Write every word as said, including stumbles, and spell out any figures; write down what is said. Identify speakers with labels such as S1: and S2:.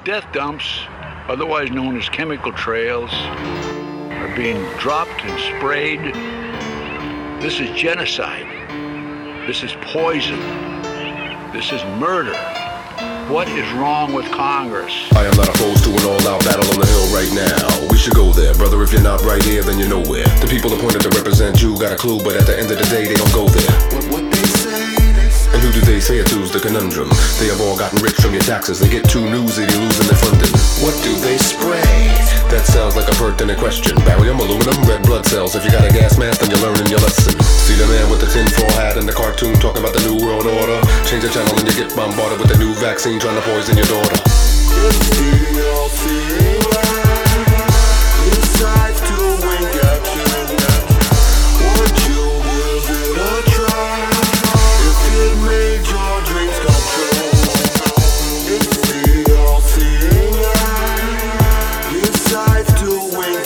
S1: death dumps, otherwise known as chemical trails, are being dropped and sprayed. This is genocide. This is poison. This is murder. What is wrong with Congress?
S2: I am not opposed to an all-out battle on the hill right now. We should go there, brother. If you're not right here, then you're nowhere. The people appointed to represent you got a clue, but at the end of the day, they don't go there.
S3: What, what they say, they say.
S2: And who do they say it to's the conundrum? They have all gotten rich from your taxes. They get too newsy, they losing their funding.
S3: What do they spray?
S2: That sounds like a pertinent question. Barium, aluminum, red blood cells. If you got a gas mask, then you're learning your lesson. See the man with the tinfoil hat in the cartoon talking about the new world order. Change the channel and you get bombarded with the new vaccine trying to poison your daughter.
S3: It's the all seeing eye. Decides to wink at you. Would you give it a try? If it made your dreams come true. It's the all seeing eye. Decides to wink